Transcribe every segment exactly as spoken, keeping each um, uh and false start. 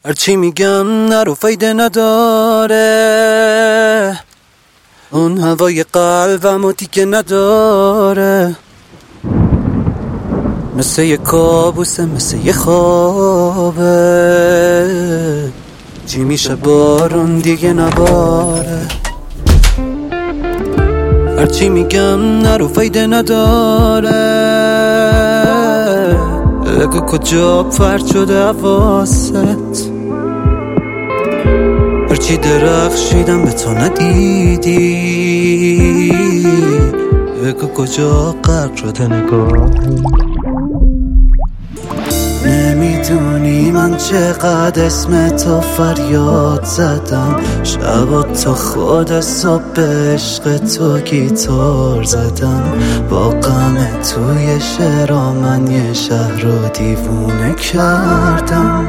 هرچی میگم نرو فایده نداره، اون هوای قلبمو دیگه نداره. مثل یه کابوسه، مثل یه خوابه، چی میشه بارون دیگه نباره. هرچی میگم نرو فایده نداره، بگو کجا پرت شده حواست. هرچی درخشیدم به تو ندیدی، بگو کجا غرق شده نگاهی. نمیدونی من چقدر اسم تو فریاد زدم، شبا تا خود صبح به عشق تو گیتار زدم. با غم توی شعرها من یه شهر رو دیوونه کردم.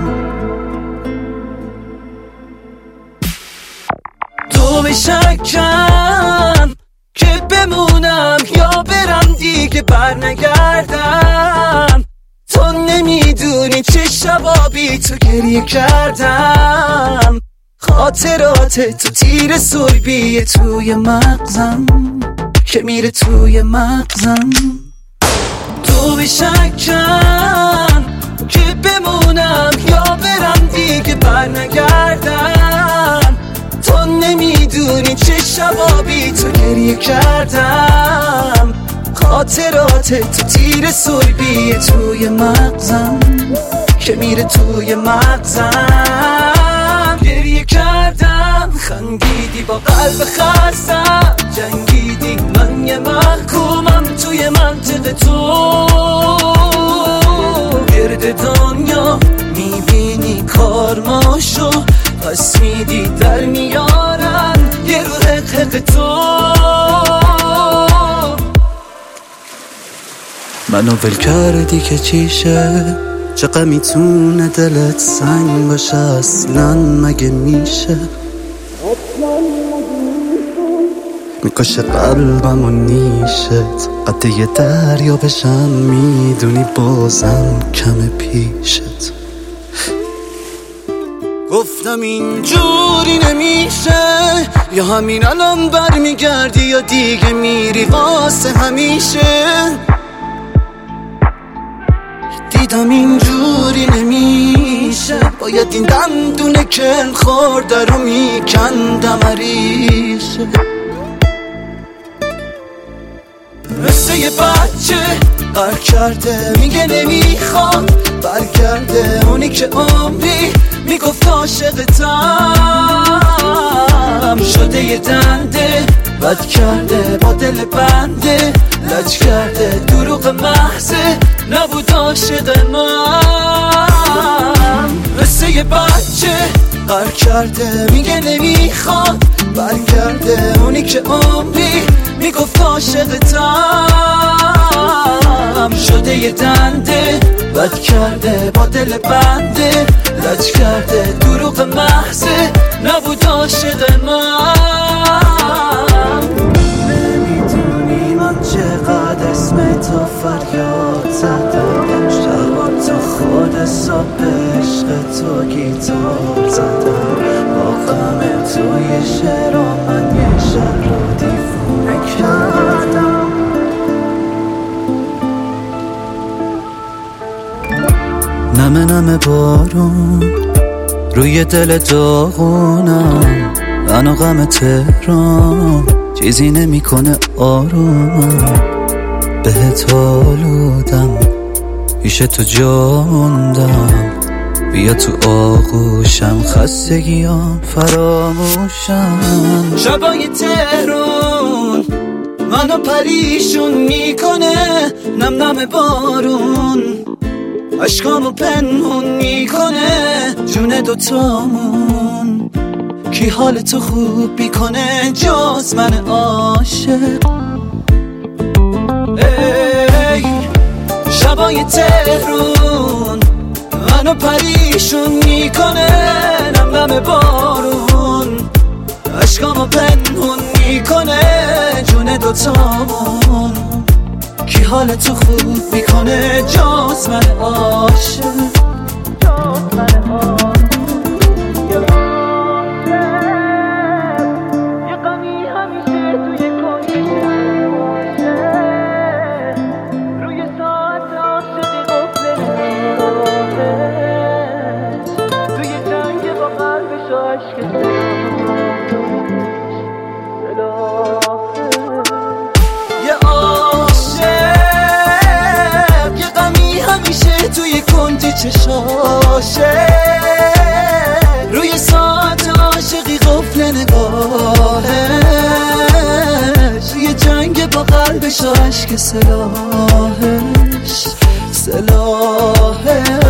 تو به شکم که بمونم یا برم دیگه بر نگردم. تو نمیدونی چه شبا بی تو گریه کردم. خاطرات تو تیر سربیه توی مغزم که میره توی مغزم. تو به شکم که بمونم یا برم دیگه بر نگردم. تو نمیدونی چه شبا بی تو گریه کردم. خاطرات تو تیر سربیه توی مغزم که میره توی مغزم. گریه کردم، خندیدی با قلب خستم، جنگیدی من یه محکومم توی منطقه تو. گرد دنیا میبینی کارماشو، پس میدی در میارن یه رو حق حق تو. منو ول کردی که چیشه، چقدر میتونه دلت سنگ باشه، اصلا مگه میشه؟ میکشه قلبم و نیشت، قد یه دریا بشم میدونی بازم کم پیشت. گفتم اینجوری نمیشه، یا همین الان برمیگردی یا دیگه میری واسه همیشه. دیدم اینجوری نمیشه، باید این دندونه کل خورده رو میکندم عریشه. مثل یه بچه قر کرده میگه نمیخواد برگرده، اونی که عمری میگفت عاشقتم. شده یه دنده بد کرده با دل بنده، لج کرده دروغ محضه نبود عاشق من. مثل یه بچه قر کرده میگه نمیخواد برگرده، اونی که عمری میگفت عاشقتم. شده یه دنده بد کرده با دل بنده، لج کرده دروغ محضه نبود عاشق من. نمیدونی من چقدر اسم تو فریاد زدم، شبا تا خود صبح به عشق تو گیتار زدم. با غم توی شعرها من یه شهر رو دیوونه کردم. نمه نمه بارون روی دل داغونم، من و غم تهران چیزی نمیکنه آروم. بهت آلودم پیش تو جاندم، بیا تو آغوشم خستگیام فراموشم. شبای تهران منو پریشون میکنه، نم نم بارون عشقامو پنهون میکنه. جون دوتامون کی حال تو خوب میکنه جز من عاشق. ای شبای تهرون منو پریشون میکنه، نم نم بارون عشقامو پنهون میکنه. جون دوتامون کی حال تو خوب میکنه جز من عاشق. سلاحش سلاحش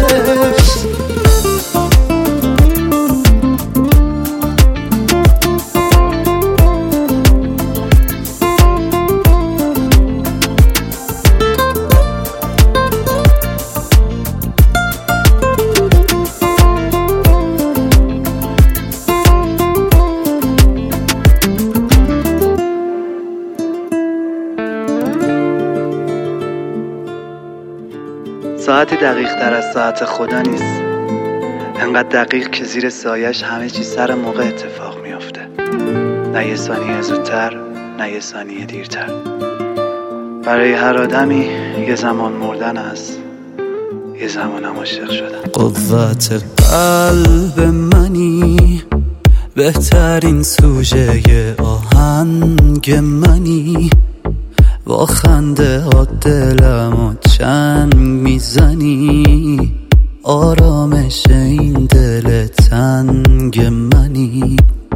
ساعتی دقیق تر از ساعت خدا نیست، انقدر دقیق که زیر سایش همه چی سر موقع اتفاق میافته، نه یه ثانیه زودتر نه یه ثانیه دیرتر. برای هر آدمی یه زمان مردن است، یه زمانم عاشق شدن. قوت قلب منی، بهترین سوژه آهنگ منی، با خنده ها دلمو چنگ میزنی، آرامش این دل تنگ منی.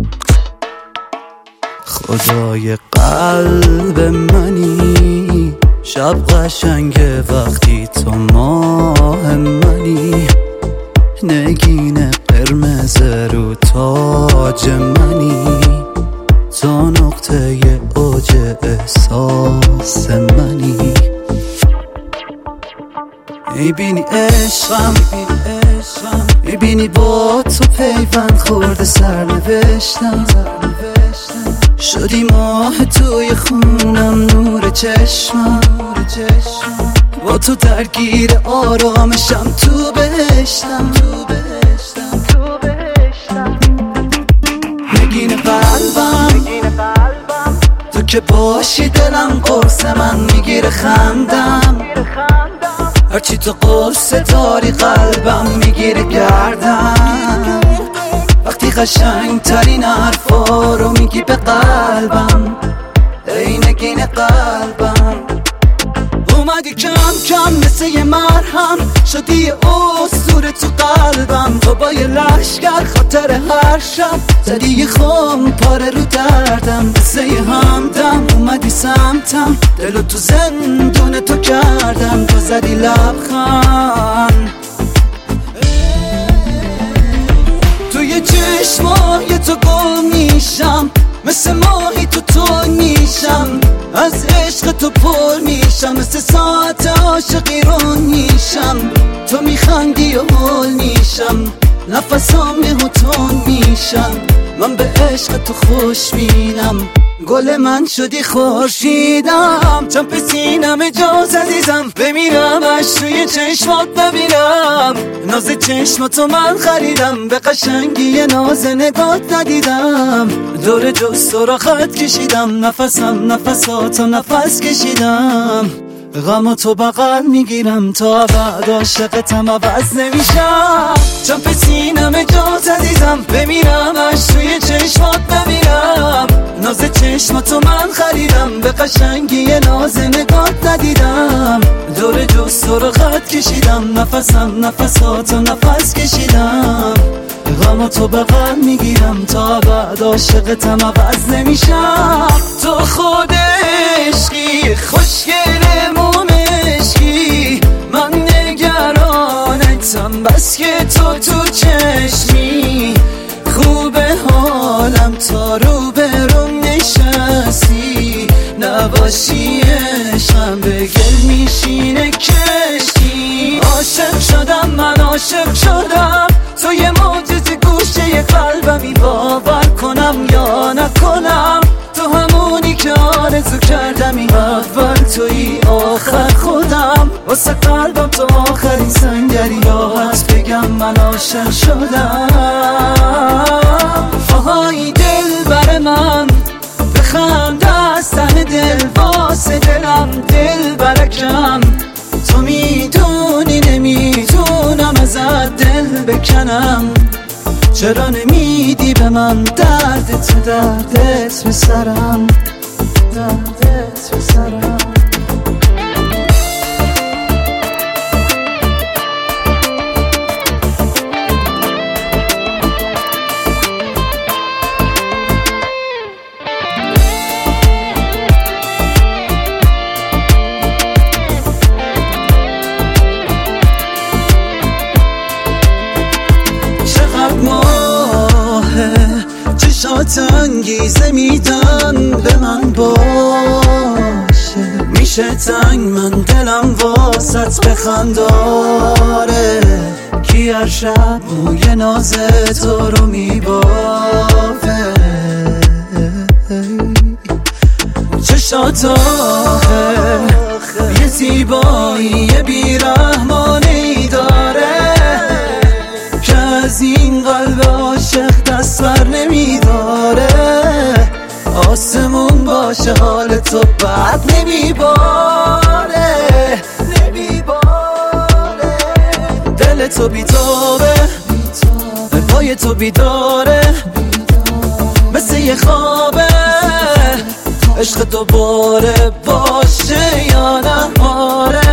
خدای قلب منی، شب قشنگه وقتی تو ماه منی، نگین قرمز رو تاج منی، تو نقطه اوج احساس منی. میبینی عشقم، میبینی با تو پیوند خورده سرنوشتم، شدی ماه توی خونم نور چشمم، با تو درگیر آرامشم تو بهشتم، نگین قلبم تو که باشی دلم قرص من میگیره خندم، هرچی تو قرص داری قلبم میگیره گردم، وقتی قشنگ ترین حرفا رو میگی به قلبم، ای نگین قلبم. اومدی کم کم مثل یه مرهم، شدی یه اسطوره تو قلبم، تو با یه لشگر خاطر هر شب زدی یه خم پاره رو دردم، مثل یه همدم اومدی سمتم، دلو تو زندون تو کردم، تو زدی لبخند توی چشمای تو گم میشم، مثل ماهی تو تو میشم، از عشق تو پر میشم، مثل ساعت عاشقی رون میشم، تو میخندی و حل میشم، نفسام یهوتون میشم، من به عشق تو خوش بینم، گل من شدی خورشیدم، چم به سینم اجاز عزیزم، بمیرم اش توی چشمات ببینم، ناز چشماتو من خریدم، به قشنگی ناز نگات ندیدم، دور جز تو را خط کشیدم، نفسم نفساتو نفس کشیدم، غم تو بغل میگیرم تا بعد عاشقتم عوض نمیشم، چم به سینم اجاز عزیزم، بمیرم اش توی چشمات ببینم، ناز چشماتو من خریدم، به قشنگی ناز نگات ندیدم، دور جز تو رو خط کشیدم، نفسم نفساتو نفس کشیدم، غم تو بغل میگیرم تا بعد عاشقتم عوض نمیشم، تو خود عشقی خوشگل مومشکی، من نگرانتم بس که تو تو چشمی، خوبه حالم تا رو برم نشستی، نباشی عشقم به گل میشینه کشتی، عاشق شدم من عاشق شدم، تو یه معجزه گوشه قلبمی، باور کنم یا نکنم، تو همونی که آرزو کردمی، اول توی آخر خودم، واسه قلبم تو آخرین سنگری، راحت بگم من عاشق شدم. آهای دل بر من بخند از ته دل، واسه دلم دل برکم، تو میدونی نمیتونم ازت دل بکنم، چرا نمیدی به من درد تو دردت به سرم، دردت به سرم. چشات انگیزه میدن به من باشه، میشه تنگ من دلم واسط بخنداره، کی هر شب موی ناز تو رو میبافه. چشات آخه یه زیبایی بیرحمانی داره که از این قلب عاشق دست بر نمیداره. آسمون باشه حال تو بد نمیباره، نمیباره. دل تو بیتابه، پای تو بیداره، مثل یه خوابه. عشق دوباره باشه یا نه؟ آره